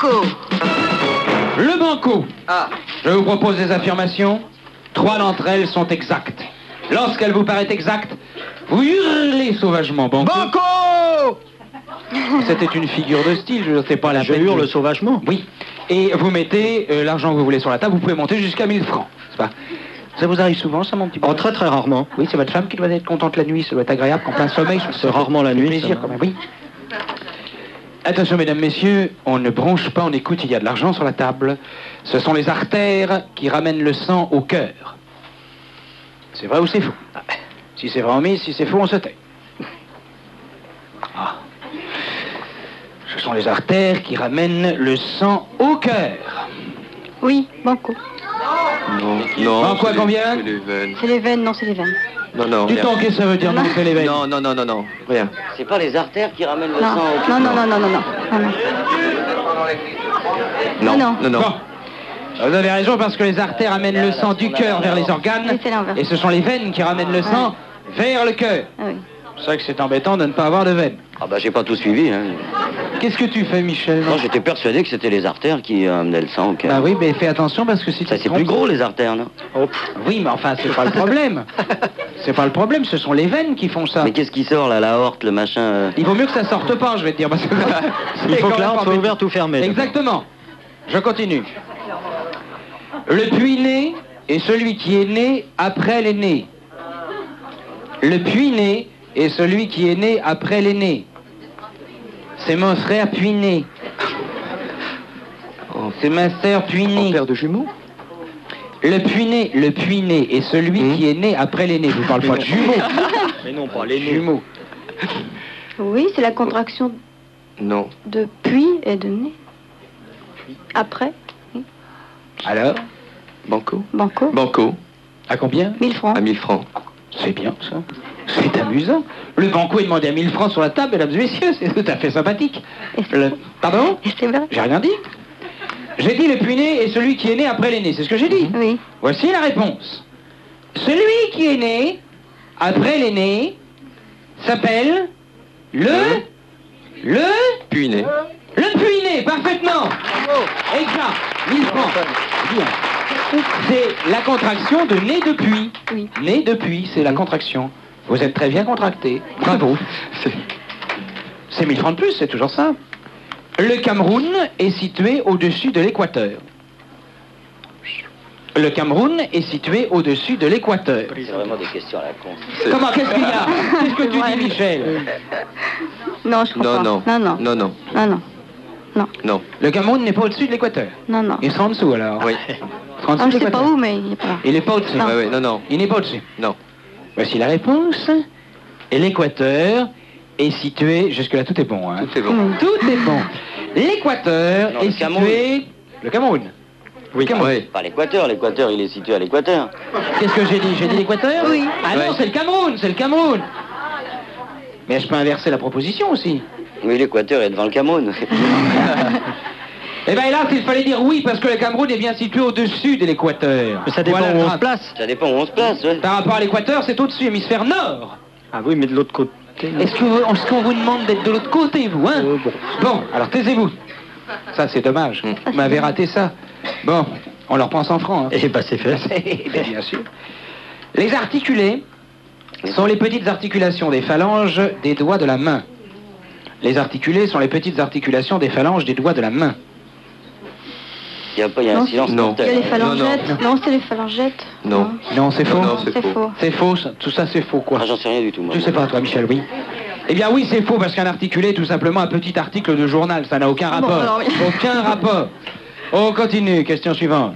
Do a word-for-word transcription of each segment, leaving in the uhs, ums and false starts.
Banco. Le banco. Ah. Je vous propose des affirmations. Trois d'entre elles sont exactes. Lorsqu'elle vous paraît exacte, vous hurlez sauvagement banco. Banco. C'était une figure de style, je ne sais pas la Je peine hurle de- sauvagement. Oui. Et vous mettez euh, l'argent que vous voulez sur la table, vous pouvez monter jusqu'à mille francs. C'est pas... Ça vous arrive souvent, ça, mon petit Oh, bonhomme? très très rarement. Oui, c'est votre femme qui doit être contente la nuit, ça doit être agréable qu'en plein sommeil. C'est rarement la Ça fait nuit, plaisir ça. quand même, oui. Attention, mesdames, messieurs, on ne bronche pas, on écoute, il y a de l'argent sur la table. Ce sont les artères qui ramènent le sang au cœur. C'est vrai ou c'est faux? Si c'est vrai, on mise, si c'est faux, on se tait. Ah. Ce sont les artères qui ramènent le sang au cœur. Oui, banco. Non, non. En quoi c'est les- combien? C'est les veines. C'est les veines, non, c'est les veines. Non, non, Du rien. temps, qu'est-ce que ça veut dire? Non, c'est les veines. Non, non, non, non, non, rien. C'est pas les artères qui ramènent le Non, sang au non, non, non, non, non, non, non, non. Non, non. non, non. Bon. Vous avez raison parce que les artères amènent le sang du cœur vers les organes Oui, c'est l'envers. et ce sont les veines qui ramènent le sang vers le cœur. Ah oui. C'est vrai que c'est embêtant de ne pas avoir de veines. Ah bah j'ai pas tout suivi, hein. Qu'est-ce que tu fais, Michel? Non, j'étais persuadé que c'était les artères qui euh, amenaient le sang au cœur. Bah oui, mais fais attention parce que si tu Ça, te c'est plus trompes- gros, les artères, non? Oui, mais enfin, c'est pas le problème. C'est pas le problème, ce sont les veines qui font ça. Mais qu'est-ce qui sort, là, la horte, le machin euh Il vaut mieux que ça sorte pas, je vais te dire. Parce que Il c'est faut quand que la même horte pas soit bête. ouverte ou fermée. Exactement. Je continue. Le puits-né est celui qui est né après l'aîné. Le puits-né est celui qui est né après l'aîné. C'est mon frère puits-né. C'est ma sœur En puits-née. paire de jumeaux? Le puits-né, le puits-né est celui Hmm. qui est né après l'aîné. Je vous parle pas de jumeaux. Mais non, pas les Jumeaux. Oui, c'est la contraction Non. de puis et de nez. Après, Alors, Banco? banco, Banco, à combien? mille francs. à mille francs. C'est bien, ça. C'est amusant. Le banco est demandé à mille francs sur la table, mesdames et messieurs. C'est tout à fait sympathique. Et c'est- Le- Pardon? et c'est vrai. J'ai rien dit. J'ai dit le puits-né est celui qui est né après l'aîné. C'est ce que j'ai dit. Oui. Voici la réponse. Celui qui est né après l'aîné s'appelle le... Le... Puis né. Le puits-né, parfaitement. Exact. mille francs. Bien. C'est la contraction de né de puits. Oui. Né de puits, c'est la contraction. Vous êtes très bien contracté. Bravo. C'est- C'est mille francs de plus, c'est toujours ça. Le Cameroun est situé au-dessus de l'équateur. Le Cameroun est situé au-dessus de l'équateur. C'est vraiment des questions à la con. c'est- Comment, qu'est-ce qu'il y a? Qu'est-ce que tu Ouais. dis, Michel? Non, je crois Non, pas. non. Non, non. Non, non. Non, non. Non. Le Cameroun n'est pas au-dessus de l'équateur. Non, non. Il sera en dessous, alors. Oui. Il sera en Ah, dessous je de sais pas l'équateur. où, mais il est pas là. Il n'est pas au-dessus. Non. Ouais, ouais, non, non. Il n'est pas au-dessus. Non. Voici la réponse. Et l'équateur est situé... Jusque-là, tout est bon, hein? C'est bon. Mm. Tout est bon. L'équateur Non, est le situé... Cameroun. Le Cameroun. Oui, Cameroun. oui. Pas l'équateur, l'équateur, il est situé à l'équateur. Qu'est-ce que j'ai dit? J'ai dit l'équateur? Oui. Ah non, Ouais. c'est le Cameroun, c'est le Cameroun. Mais je peux inverser la proposition aussi. Oui, l'équateur est devant le Cameroun. Eh bien hélas, il fallait dire oui, parce que le Cameroun est bien situé au-dessus de l'équateur. Mais ça dépend Voilà où le on se drame. place. Ça dépend où on se place, ouais. Par rapport à l'équateur, c'est au-dessus, hémisphère nord. Ah oui, mais de l'autre côté. Est-ce que vous- est-ce qu'on vous demande d'être de l'autre côté, vous, hein? Euh, bon. Bon, alors taisez-vous. Ça, c'est dommage. Vous m'avez raté ça. Bon, on leur prend cent francs. Hein. Eh ben c'est fait. Eh bien, bien sûr. Les articulés sont les petites articulations des phalanges des doigts de la main. Les articulés sont les petites articulations des phalanges des doigts de la main. Il y a pas, il y a un Non. silence Non. Il y a mortel. les phalangettes. Non, c'est les phalangettes. Non. Non, c'est faux. Non, non, C'est c'est faux. faux. C'est faux, ça. Tout ça c'est faux, quoi. Ah, j'en sais rien du tout, moi. Tu sais pas, toi, Michel, oui. Eh bien oui, c'est faux, parce qu'un articulé est tout simplement un petit article de journal. Ça n'a aucun Ah bon, rapport. alors oui. Aucun rapport. On continue. Question suivante.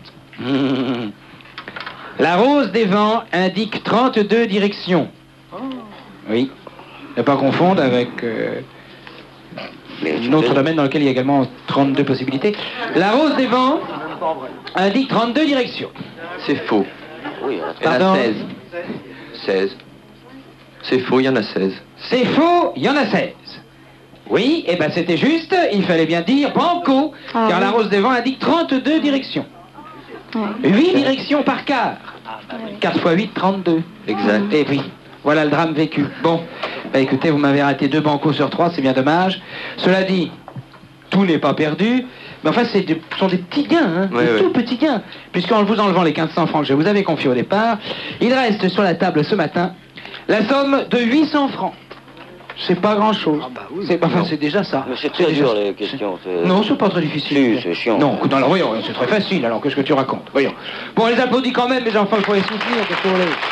La rose des vents indique trente-deux directions. Oui. Ne pas confondre avec euh, Mais tu un autre fais- domaine dans lequel il y a également trente-deux possibilités. La rose des vents indique trente-deux directions. C'est faux. Oui, alors, Il y en Pardon a seize. seize. C'est faux, il y en a seize. C'est faux, il y en a seize. Oui, et ben c'était juste, il fallait bien dire banco, Ah car oui. la rose des vents indique trente-deux directions. Ouais. huit directions par quart. quatre fois huit, trente-deux. Exact. Et oui, voilà le drame vécu. Bon, bah écoutez, vous m'avez raté deux bancos sur trois, c'est bien dommage. Cela dit, tout n'est pas perdu, Mais enfin, c'est de- ce sont des petits gains, hein, Ouais, des ouais. tout petits gains. Puisqu'en vous enlevant les quinze cents francs que je vous avais confiés au départ, il reste sur la table ce matin la somme de huit cents francs. C'est pas grand-chose. C'est enfin, c'est déjà ça. Mais c'est très déjà dur, ça. les questions. c'est- Non, c'est pas très difficile. Si, c'est chiant. Non, écoute, alors voyons, c'est très facile, alors qu'est-ce que tu racontes? Voyons. Bon, on les applaudit quand même, mais enfin, il faut les soutenir, qu'est-ce que vous voulez?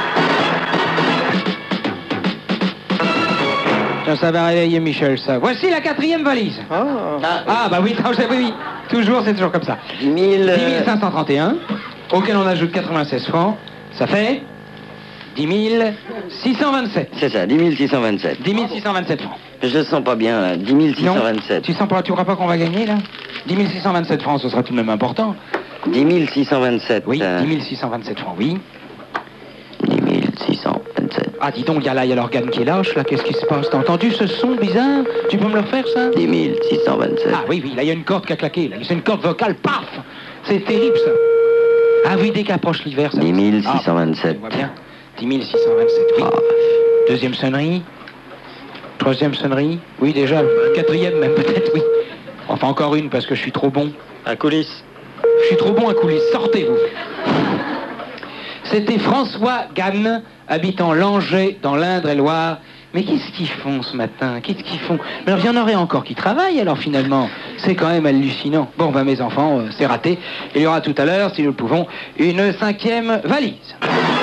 Tiens, ça va réveiller Michel, ça. Voici la quatrième valise. Ah. Ah, bah oui, oui, oui, toujours, c'est toujours comme ça. dix mille... dix mille cinq cent trente et un, auquel on ajoute quatre-vingt-seize francs, ça fait dix mille six cent vingt-sept. C'est ça, dix mille six cent vingt-sept. dix mille six cent vingt-sept francs. Je le sens pas bien, là. dix mille six cent vingt-sept. Tu sens pas, tu crois pas qu'on va gagner, là? dix mille six cent vingt-sept francs, ce sera tout de même important. dix mille six cent vingt-sept. Oui, euh, dix mille six cent vingt-sept francs, oui. dix mille six cent vingt-sept. Ah, dis donc, il y a là, il y a l'organe qui est lâche, là, qu'est-ce qui se passe? T'as entendu ce son bizarre? Tu peux me le refaire, ça? dix mille six cent vingt-sept. Ah oui, oui, là, il y a une corde qui a claqué, là. C'est une corde vocale, paf! C'est terrible, ça. Ah oui, dès qu'approche l'hiver, ça... dix mille six cent vingt-sept. Ah, je vois bien. dix mille six cent vingt-sept, oui. Ah. Deuxième sonnerie. Troisième sonnerie. Oui, déjà. Quatrième, même, peut-être, oui. Enfin, encore une, parce que je suis trop bon. À coulisses. Je suis trop bon à coulisses. Sortez, vous. C'était François Gann, habitant Langeais, dans l'Indre-et-Loire. Mais qu'est-ce qu'ils font ce matin? Qu'est-ce qu'ils font? Mais alors, il y en aurait encore qui travaillent, alors, finalement. C'est quand même hallucinant. Bon, ben, mes enfants, euh, c'est raté. Il y aura tout à l'heure, si nous le pouvons, une cinquième valise.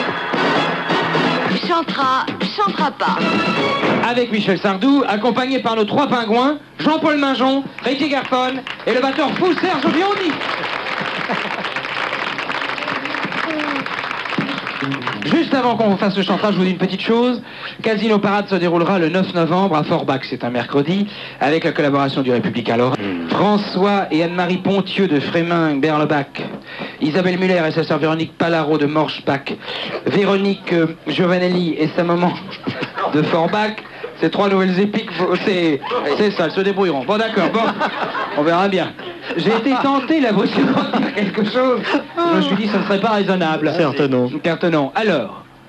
Chantera, chantera pas. Avec Michel Sardou, accompagné par nos trois pingouins, Jean-Paul Minjon, Ricky Garfon et le batteur fou Serge Biondi. Juste avant qu'on fasse le chantage, je vous dis une petite chose. Casino Parade se déroulera le neuf novembre à Forbach, c'est un mercredi, avec la collaboration du Républicain Lorrain. François et Anne-Marie Pontieux de Frémin, Berlebach, Isabelle Muller et sa sœur Véronique Palaro de Morschbach, Véronique euh, Giovanelli et sa maman de Forbach. Ces trois nouvelles épiques, c'est c'est ça, elles se débrouilleront. Bon, d'accord, bon, on verra bien. J'ai été tenté, la brusquement, de dire quelque chose. Je me suis dit, ça ne serait pas raisonnable. Certes, non. Certes, non. Alors,